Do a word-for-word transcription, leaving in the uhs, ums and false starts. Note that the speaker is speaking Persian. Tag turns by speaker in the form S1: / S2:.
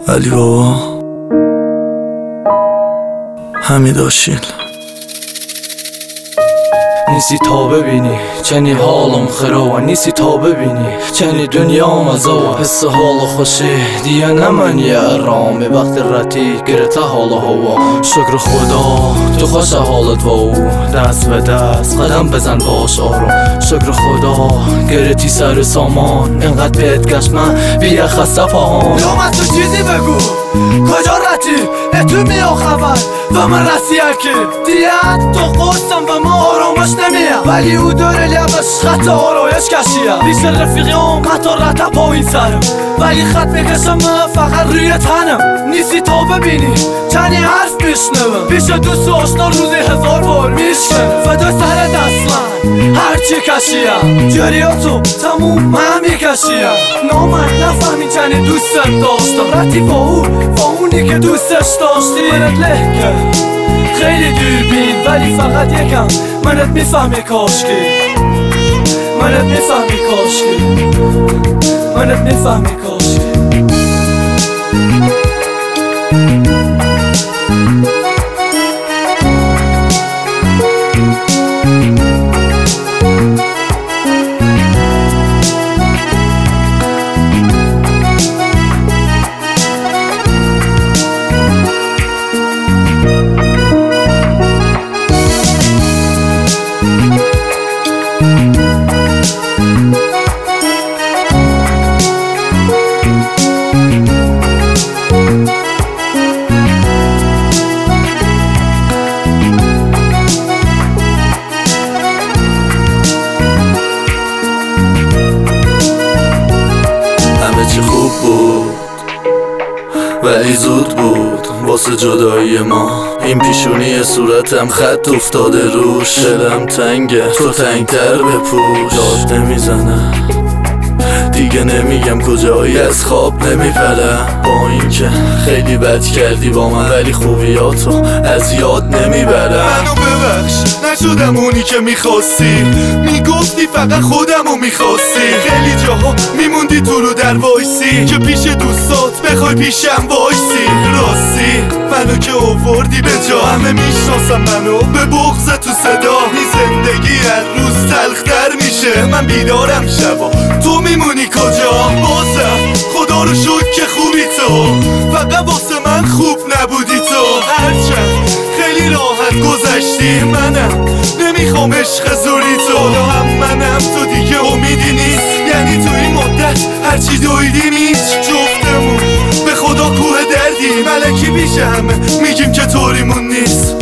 S1: علی بابا حمیدآشیل
S2: نیستی تا ببینی چنی حالم خراب، نیستی تا ببینی چنی دنیا مزا، حس حال خوشی دیگه نمانی آرامی وقتی رتی گرته حال هوا. شکر خدا تو خوش حالت با او، دست به دست قدم بزن باش آروم. شکر خدا گرتی سر سامان، اینقدر بهت گشت من بیا خسته پاهام.
S3: دومت تو چیزی بگو کجا رتی اتو میا خبر و من رسی اکی دیت تو قوستم و ما آرامش نمیم، ولی او داره لبش خط آرایش کشیم. پیش رفیقیام حتی رته پایین سرم، ولی خط میکشم من فقط روی تنم. نیستی تا ببینی چنی حرف میشنوم، پیش دوست و آشنا روزی هزار بار میشکنم. فدا سر دست من هرچی کشیم، جریاتو تموم من میکشیم. نامن نفهمی چنی دوستم داشتم، رتی با او با اونی که دوستش داشتی. منت لهکه خیلی دوربین ولی فقط یکم منت میفهمی کاشکی، منت میفهمی کاشکی، منت میفهمی کاشکی.
S1: چه خوب بود ولی زود بود واسه جدایی ما. این پیشونی صورتم خط افتاده روش، دلم تنگه تو تنگتر بپوش. داد نمیزنم دیگه نمیگم کجایی، از خواب نمیپرم. با اینکه خیلی بد کردی با من ولی خوبیاتو از یاد نمیبرم.
S4: منو ببخش نشدم اونی که میخواستی، میگفتی فقط خودمو میخواستی. خیلی جاها میموندی تو رو در وایسی که پیش دوستات بخوای پیشم وایسی. راستی منو که آوردی به جا، همه میشناسم منو به بغض تو صدا. این زندگی هر روز تلختر میشه، من بیدارم شبا تو میمونی کجا. بازم خدا رو شکر که خوبی تو، فقط واسه من خوب نبودی تو. هرچند خیلی راحت گذشتی منم نمیخوام عشق زوری تو. هم منم تو دیگه امیدی نیست، یعنی تو این مدت هرچی دویدیم هیچ. جفتمون به خدا کوه دردی ملکی پیش همه میگیم که طوریمون نیست.